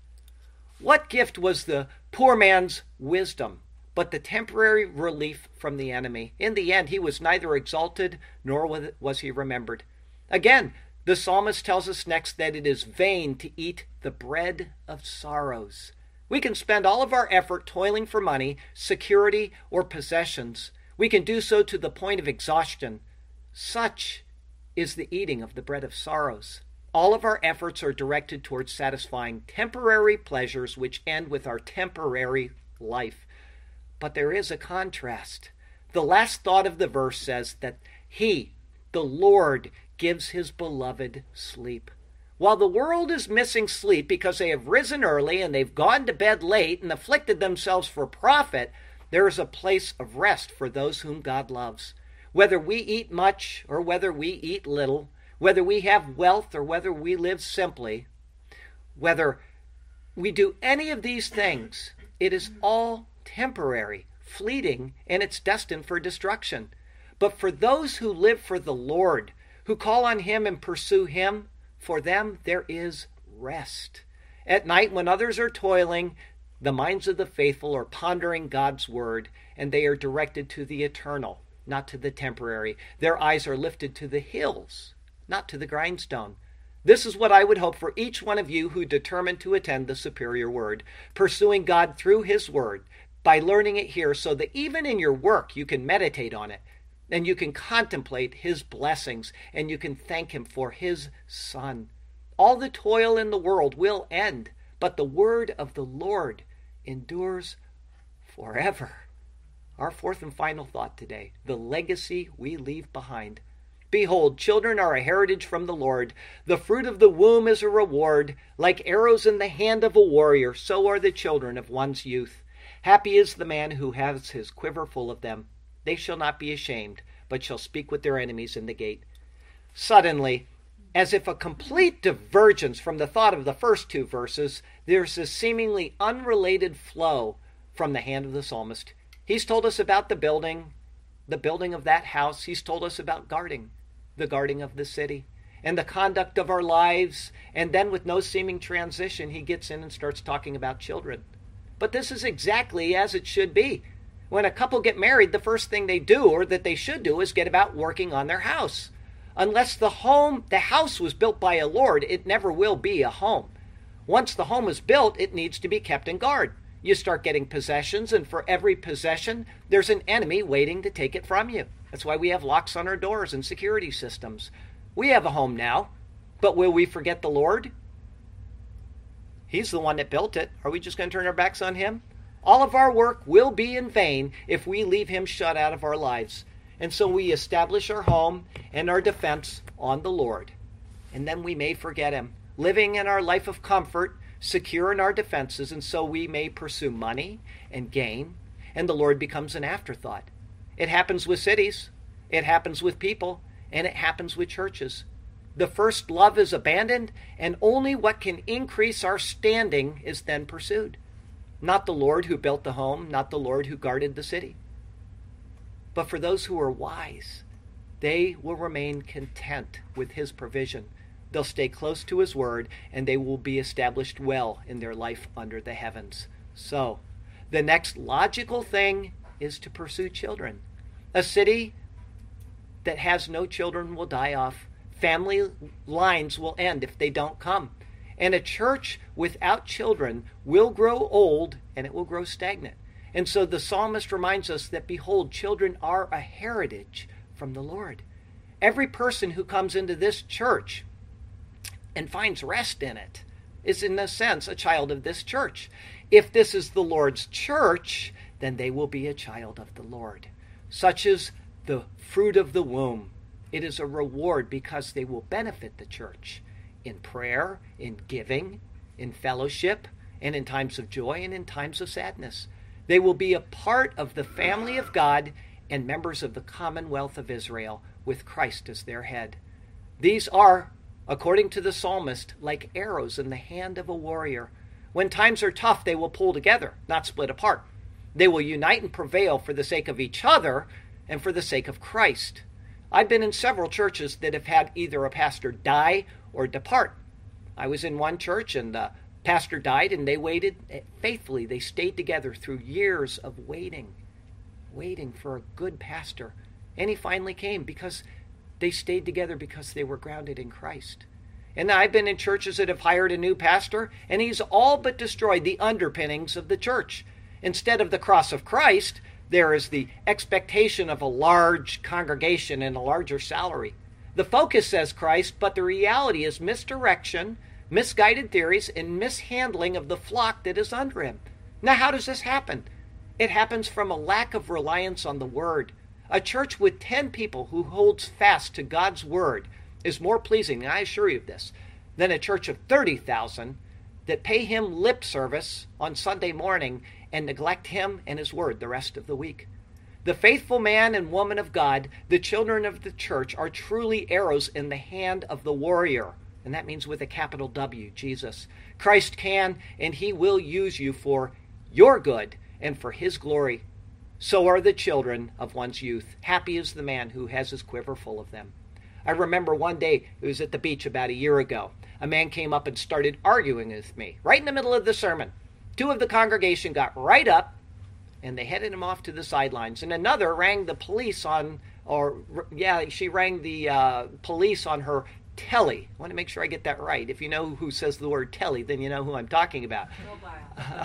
What gift was the poor man's wisdom but the temporary relief from the enemy? In the end, he was neither exalted nor was he remembered. Again, the psalmist tells us next that it is vain to eat the bread of sorrows. We can spend all of our effort toiling for money, security, or possessions. We can do so to the point of exhaustion. Such is the eating of the bread of sorrows. All of our efforts are directed towards satisfying temporary pleasures which end with our temporary life. But there is a contrast. The last thought of the verse says that he, the Lord, gives his beloved sleep. While the world is missing sleep because they have risen early and they've gone to bed late and afflicted themselves for profit, there is a place of rest for those whom God loves. Whether we eat much or whether we eat little, whether we have wealth or whether we live simply, whether we do any of these things, it is all temporary, fleeting, and it's destined for destruction. But for those who live for the Lord, who call on him and pursue him, for them there is rest. At night, when others are toiling, the minds of the faithful are pondering God's word, and they are directed to the eternal, not to the temporary. Their eyes are lifted to the hills, not to the grindstone. This is what I would hope for each one of you who determined to attend the superior word, pursuing God through his word, by learning it here so that even in your work you can meditate on it, and you can contemplate his blessings, and you can thank him for his Son. All the toil in the world will end, but the word of the Lord endures forever. Our fourth and final thought today, the legacy we leave behind. Behold, children are a heritage from the Lord. The fruit of the womb is a reward. Like arrows in the hand of a warrior, so are the children of one's youth. Happy is the man who has his quiver full of them. They shall not be ashamed, but shall speak with their enemies in the gate. Suddenly, as if a complete divergence from the thought of the first two verses, there's a seemingly unrelated flow from the hand of the psalmist. He's told us about the building, the building of that house. He's told us about guarding, the guarding of the city, and the conduct of our lives. And then with no seeming transition, he gets in and starts talking about children. But this is exactly as it should be. When a couple get married, the first thing they do, or that they should do, is get about working on their house. Unless the home, the house was built by a lord, it never will be a home. Once the home is built, it needs to be kept in guard. You start getting possessions, and for every possession, there's an enemy waiting to take it from you. That's why we have locks on our doors and security systems. We have a home now, but will we forget the Lord? He's the one that built it. Are we just going to turn our backs on him? All of our work will be in vain if we leave him shut out of our lives. And so we establish our home and our defense on the Lord. And then we may forget him, living in our life of comfort, secure in our defenses, and so we may pursue money and gain, and the Lord becomes an afterthought. It happens with cities, it happens with people, and it happens with churches. The first love is abandoned, and only what can increase our standing is then pursued. Not the Lord who built the home, not the Lord who guarded the city. But for those who are wise, they will remain content with his provision. They'll stay close to his word, and they will be established well in their life under the heavens. So, the next logical thing is to pursue children. A city that has no children will die off. Family lines will end if they don't come. And a church without children will grow old, and it will grow stagnant. And so the psalmist reminds us that, behold, children are a heritage from the Lord. Every person who comes into this church and finds rest in it is, in a sense, a child of this church. If this is the Lord's church, then they will be a child of the Lord. Such is the fruit of the womb. It is a reward because they will benefit the church in prayer, in giving, in fellowship, and in times of joy and in times of sadness. They will be a part of the family of God and members of the commonwealth of Israel with Christ as their head. These are, according to the psalmist, like arrows in the hand of a warrior. When times are tough, they will pull together, not split apart. They will unite and prevail for the sake of each other and for the sake of Christ. I've been in several churches that have had either a pastor die or depart. I was in one church and the pastor died, and they waited faithfully. They stayed together through years of waiting, waiting for a good pastor. And he finally came because they stayed together because they were grounded in Christ. And I've been in churches that have hired a new pastor, and he's all but destroyed the underpinnings of the church. Instead of the cross of Christ, there is the expectation of a large congregation and a larger salary. The focus says Christ, but the reality is misdirection, misguided theories, and mishandling of the flock that is under him. Now, how does this happen? It happens from a lack of reliance on the word. A church with ten people who holds fast to God's word is more pleasing, and I assure you of this, than a church of thirty thousand that pay him lip service on Sunday morning and neglect him and his word the rest of the week. The faithful man and woman of God, the children of the church, are truly arrows in the hand of the warrior. And that means with a capital W, Jesus. Christ can and he will use you for your good and for his glory. So are the children of one's youth. Happy is the man who has his quiver full of them. I remember one day, it was at the beach about a year ago, a man came up and started arguing with me right in the middle of the sermon. Two of the congregation got right up and they headed him off to the sidelines. And another rang the police on, or yeah, she rang the uh, police on her telly. I want to make sure I get that right. If you know who says the word telly, then you know who I'm talking about. Uh,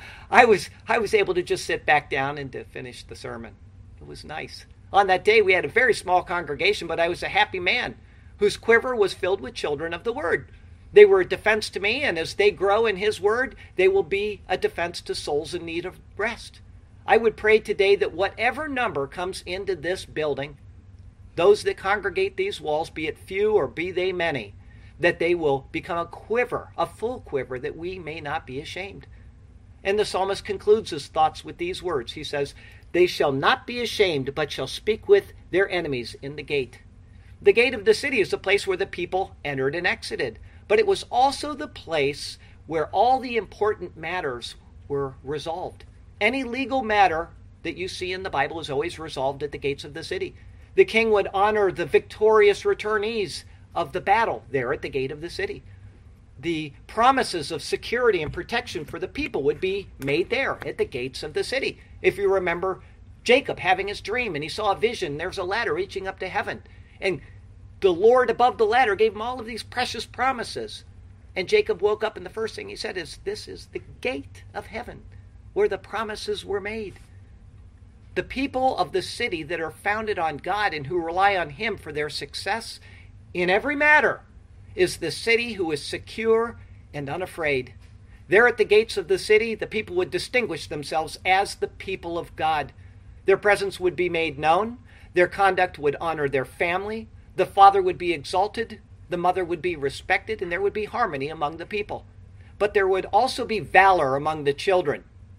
I was I was able to just sit back down and to finish the sermon. It was nice. On that day, we had a very small congregation, but I was a happy man whose quiver was filled with children of the word. They were a defense to me, and as they grow in his word, they will be a defense to souls in need of rest. I would pray today that whatever number comes into this building, those that congregate these walls, be it few or be they many, that they will become a quiver, a full quiver, that we may not be ashamed. And the psalmist concludes his thoughts with these words. He says, "They shall not be ashamed, but shall speak with their enemies in the gate." The gate of the city is the place where the people entered and exited, but it was also the place where all the important matters were resolved. Any legal matter that you see in the Bible is always resolved at the gates of the city. The king would honor the victorious returnees of the battle there at the gate of the city. The promises of security and protection for the people would be made there at the gates of the city. If you remember Jacob having his dream and he saw a vision, there's a ladder reaching up to heaven. And the Lord above the ladder gave him all of these precious promises. And Jacob woke up, and the first thing he said is, this is the gate of heaven where the promises were made. The people of the city that are founded on God and who rely on him for their success in every matter is the city who is secure and unafraid. There at the gates of the city, the people would distinguish themselves as the people of God. Their presence would be made known. Their conduct would honor their family. The father would be exalted. The mother would be respected, and there would be harmony among the people. But there would also be valor among the children.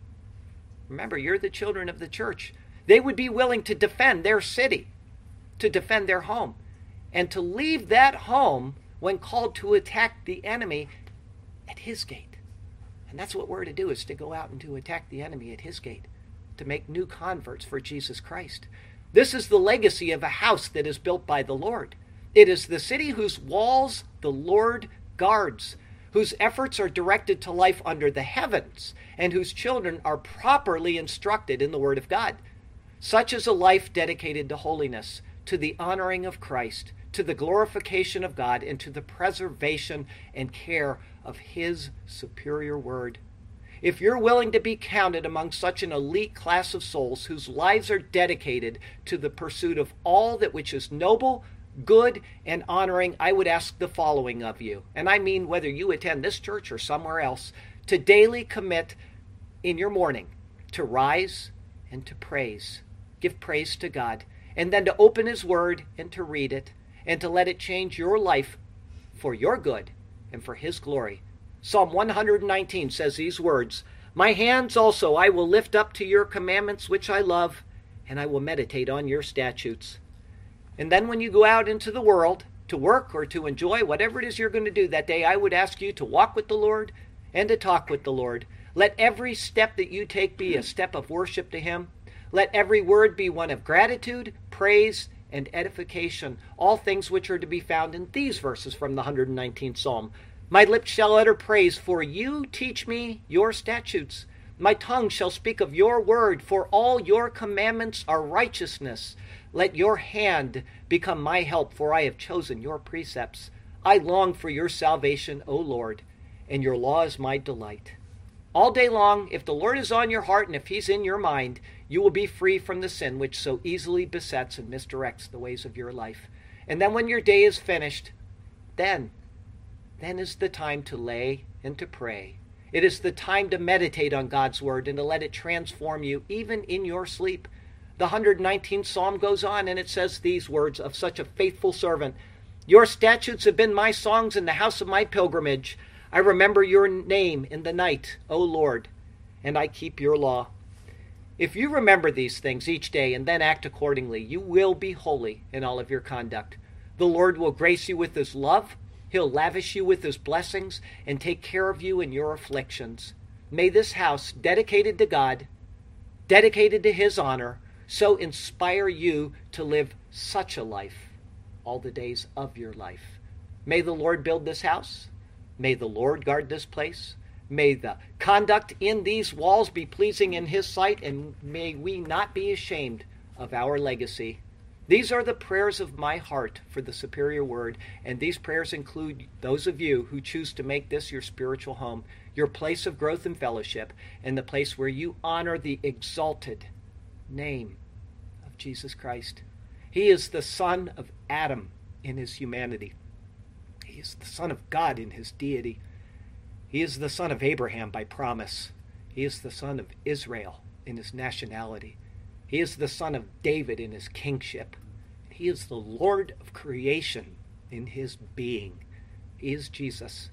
Remember, you're the children of the church. They would be willing to defend their city, to defend their home, and to leave that home when called to attack the enemy at his gate. And that's what we're to do, is to go out and to attack the enemy at his gate, to make new converts for Jesus Christ. This is the legacy of a house that is built by the Lord. It is the city whose walls the Lord guards, whose efforts are directed to life under the heavens, and whose children are properly instructed in the Word of God. Such is a life dedicated to holiness, to the honoring of Christ, to the glorification of God, and to the preservation and care of his superior word. If you're willing to be counted among such an elite class of souls whose lives are dedicated to the pursuit of all that which is noble, good, and honoring, I would ask the following of you, and I mean whether you attend this church or somewhere else, to daily commit in your morning to rise and to praise. Give praise to God, and then to open his word and to read it, and to let it change your life for your good and for his glory. Psalm one nineteen says these words, "My hands also I will lift up to your commandments which I love, and I will meditate on your statutes." And then when you go out into the world to work or to enjoy whatever it is you're going to do that day, I would ask you to walk with the Lord and to talk with the Lord. Let every step that you take be a step of worship to him. Let every word be one of gratitude, praise, and edification, all things which are to be found in these verses from the one hundred nineteenth Psalm. My lips shall utter praise, for you teach me your statutes. My tongue shall speak of your word, for all your commandments are righteousness. Let your hand become my help, for I have chosen your precepts. I long for your salvation, O Lord, and your law is my delight. All day long, if the Lord is on your heart and if he's in your mind, you will be free from the sin which so easily besets and misdirects the ways of your life. And then when your day is finished, then, then is the time to lay and to pray. It is the time to meditate on God's word and to let it transform you even in your sleep. The one hundred nineteenth Psalm goes on and it says these words of such a faithful servant, "Your statutes have been my songs in the house of my pilgrimage. I remember your name in the night, O Lord, and I keep your law." If you remember these things each day and then act accordingly, you will be holy in all of your conduct. The Lord will grace you with his love. He'll lavish you with his blessings and take care of you in your afflictions. May this house, dedicated to God, dedicated to his honor, so inspire you to live such a life all the days of your life. May the Lord build this house. May the Lord guard this place. May the conduct in these walls be pleasing in his sight, and may we not be ashamed of our legacy. These are the prayers of my heart for the superior word, and these prayers include those of you who choose to make this your spiritual home, your place of growth and fellowship, and the place where you honor the exalted name of Jesus Christ. He is the son of Adam in his humanity. He is the son of God in his deity. He is the son of Abraham by promise. He is the son of Israel in his nationality. He is the son of David in his kingship. He is the Lord of creation in his being. He is Jesus.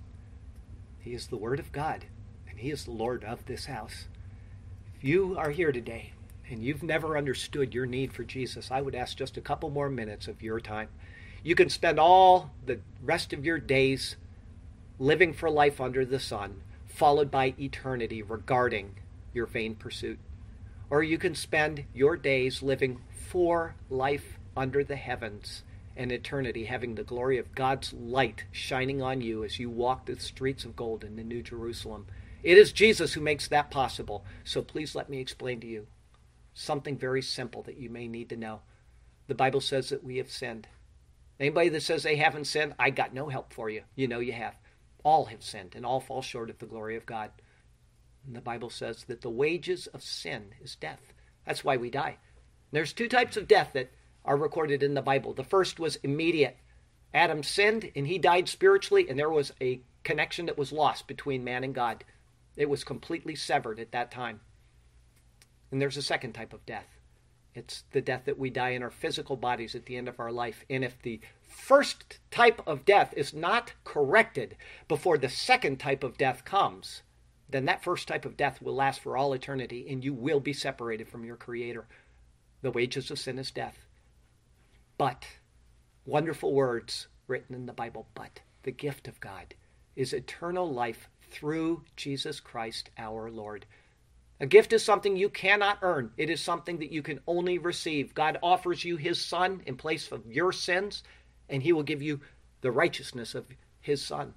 He is the Word of God, and he is the Lord of this house. If you are here today and you've never understood your need for Jesus, I would ask just a couple more minutes of your time. You can spend all the rest of your days living for life under the sun, followed by eternity regarding your vain pursuit. Or you can spend your days living for life under the heavens and eternity, having the glory of God's light shining on you as you walk the streets of gold in the New Jerusalem. It is Jesus who makes that possible. So please let me explain to you something very simple that you may need to know. The Bible says that we have sinned, Anybody that says they haven't sinned, I got no help for you. You know you have. All have sinned and all fall short of the glory of God. And the Bible says that the wages of sin is death. That's why we die. There's two types of death that are recorded in the Bible. The first was immediate. Adam sinned and he died spiritually, and there was a connection that was lost between man and God. It was completely severed at that time. And there's a second type of death. It's the death that we die in our physical bodies at the end of our life. And if the first type of death is not corrected before the second type of death comes, then that first type of death will last for all eternity, and you will be separated from your Creator. The wages of sin is death. But, wonderful words written in the Bible, but the gift of God is eternal life through Jesus Christ our Lord. A gift is something you cannot earn. It is something that you can only receive. God offers you his Son in place of your sins, and he will give you the righteousness of his Son.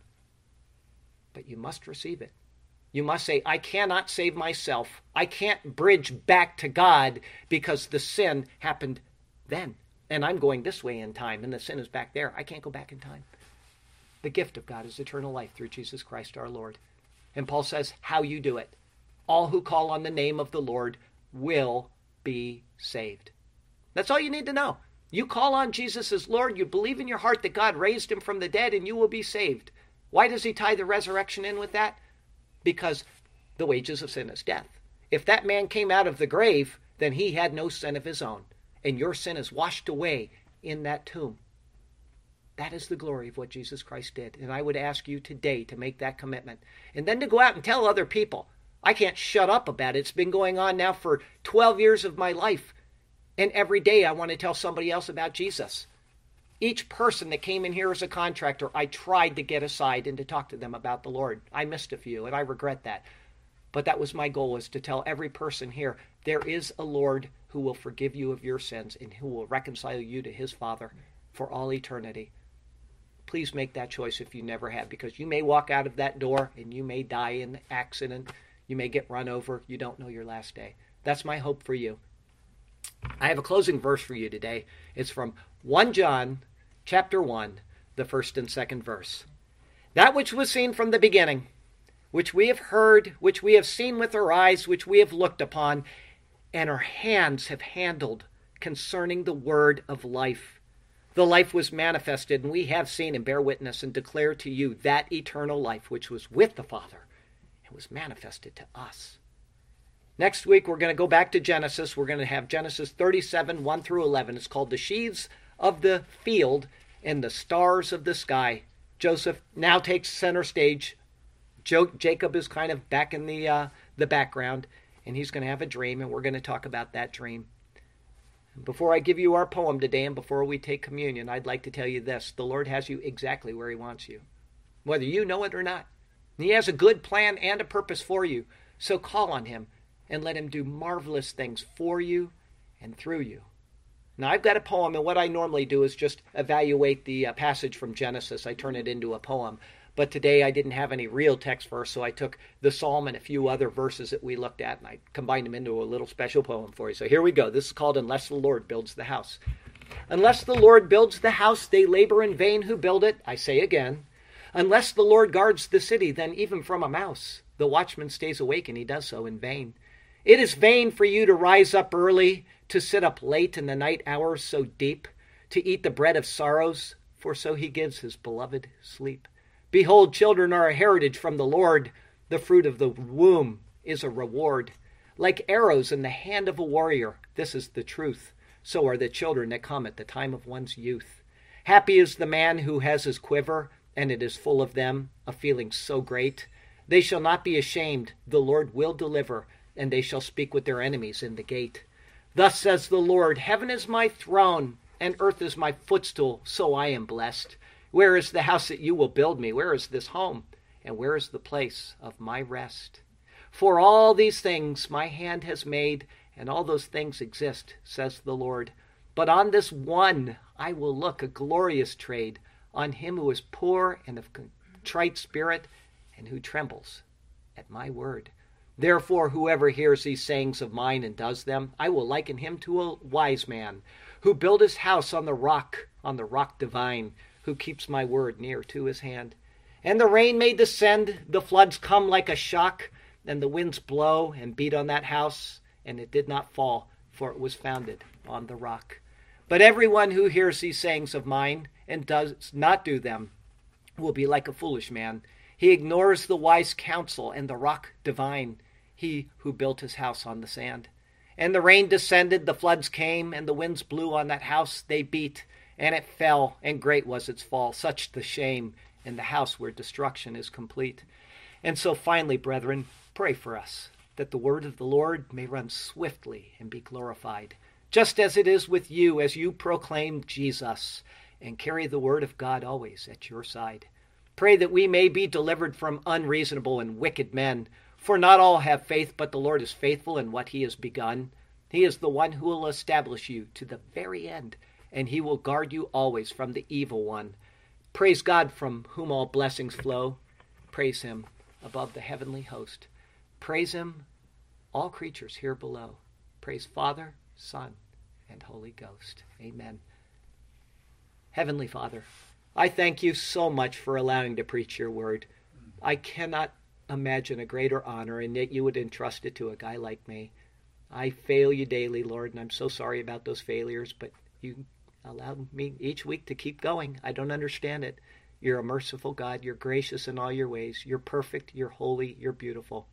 But you must receive it. You must say, I cannot save myself. I can't bridge back to God because the sin happened then. And I'm going this way in time, and the sin is back there. I can't go back in time. The gift of God is eternal life through Jesus Christ our Lord. And Paul says, how you do it. All who call on the name of the Lord will be saved. That's all you need to know. You call on Jesus as Lord, you believe in your heart that God raised him from the dead, and you will be saved. Why does he tie the resurrection in with that? Because the wages of sin is death. If that man came out of the grave, then he had no sin of his own, and your sin is washed away in that tomb. That is the glory of what Jesus Christ did. And I would ask you today to make that commitment. And then to go out and tell other people. I can't shut up about it. It's been going on now for twelve years of my life. And every day I want to tell somebody else about Jesus. Each person that came in here as a contractor, I tried to get aside and to talk to them about the Lord. I missed a few, and I regret that. But that was my goal, is to tell every person here, there is a Lord who will forgive you of your sins and who will reconcile you to his Father for all eternity. Please make that choice if you never have, because you may walk out of that door and you may die in an accident. You may get run over. You don't know your last day. That's my hope for you. I have a closing verse for you today. It's from First John chapter one, the first and second verse. That which was seen from the beginning, which we have heard, which we have seen with our eyes, which we have looked upon, and our hands have handled concerning the word of life. The life was manifested, and we have seen and bear witness and declare to you that eternal life which was with the Father and was manifested to us. Next week, we're going to go back to Genesis. We're going to have Genesis thirty-seven, one through eleven. It's called The Sheaves of the Field and the Stars of the Sky. Joseph now takes center stage. Jo- Jacob is kind of back in the uh, the background, and he's going to have a dream, and we're going to talk about that dream. Before I give you our poem today and before we take communion, I'd like to tell you this. The Lord has you exactly where he wants you, whether you know it or not. He has a good plan and a purpose for you, so call on him and let him do marvelous things for you and through you. Now, I've got a poem, and what I normally do is just evaluate the uh, passage from Genesis. I turn it into a poem. But today I didn't have any real text verse, so I took the psalm and a few other verses that we looked at, and I combined them into a little special poem for you. So here we go. This is called Unless the Lord Builds the House. Unless the Lord builds the house, they labor in vain who build it. I say again, unless the Lord guards the city, then even from a mouse, the watchman stays awake, and he does so in vain. It is vain for you to rise up early, to sit up late in the night hours so deep, to eat the bread of sorrows, for so he gives his beloved sleep. Behold, children are a heritage from the Lord. The fruit of the womb is a reward. Like arrows in the hand of a warrior, this is the truth. So are the children that come at the time of one's youth. Happy is the man who has his quiver, and it is full of them, a feeling so great. They shall not be ashamed. The Lord will deliver, and they shall speak with their enemies in the gate. Thus says the Lord, heaven is my throne, and earth is my footstool, so I am blessed. Where is the house that you will build me? Where is this home? And where is the place of my rest? For all these things my hand has made, and all those things exist, says the Lord. But on this one I will look, a glorious trade, on him who is poor and of contrite spirit, and who trembles at my word. Therefore, whoever hears these sayings of mine and does them, I will liken him to a wise man, who built his house on the rock. on the rock divine, who keeps my word near to his hand. And the rain may descend, the floods come like a shock, and the winds blow and beat on that house, and it did not fall, for it was founded on the rock. But everyone who hears these sayings of mine and does not do them will be like a foolish man. He ignores the wise counsel and the rock divine, he who built his house on the sand. And the rain descended, the floods came, and the winds blew on that house they beat, and it fell, and great was its fall, such the shame in the house where destruction is complete. And so finally, brethren, pray for us, that the word of the Lord may run swiftly and be glorified, just as it is with you as you proclaim Jesus and carry the word of God always at your side. Pray that we may be delivered from unreasonable and wicked men, for not all have faith, but the Lord is faithful in what he has begun. He is the one who will establish you to the very end, and he will guard you always from the evil one. Praise God, from whom all blessings flow. Praise him above the heavenly host. Praise him, all creatures here below. Praise Father, Son, and Holy Ghost. Amen. Heavenly Father, I thank you so much for allowing to preach your word. I cannot imagine a greater honor, and yet you would entrust it to a guy like me. I fail you daily, Lord, and I'm so sorry about those failures, but you allowed me each week to keep going. I don't understand it. You're a merciful God. You're gracious in all your ways. You're perfect. You're holy. You're beautiful.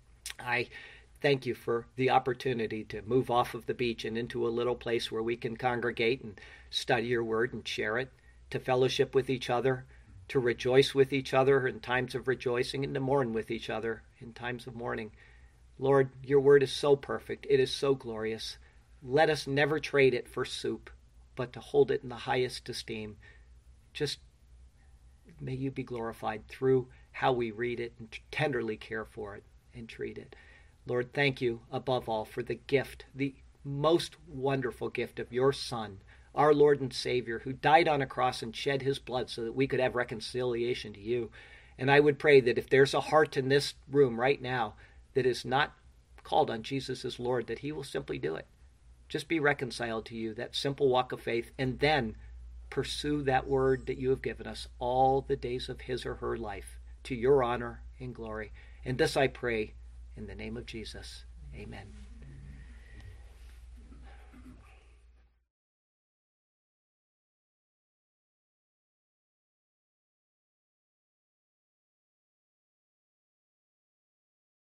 I thank you for the opportunity to move off of the beach and into a little place where we can congregate and study your word and share it, to fellowship with each other, to rejoice with each other in times of rejoicing, and to mourn with each other in times of mourning. Lord, your word is so perfect. It is so glorious. Let us never trade it for soup, but to hold it in the highest esteem. Just may you be glorified through how we read it and tenderly care for it and treat it. Lord, thank you above all for the gift, the most wonderful gift of your Son, our Lord and Savior, who died on a cross and shed his blood so that we could have reconciliation to you. And I would pray that if there's a heart in this room right now that is not called on Jesus as Lord, that he will simply do it. Just be reconciled to you, that simple walk of faith, and then pursue that word that you have given us all the days of his or her life, to your honor and glory. And this I pray in the name of Jesus. Amen.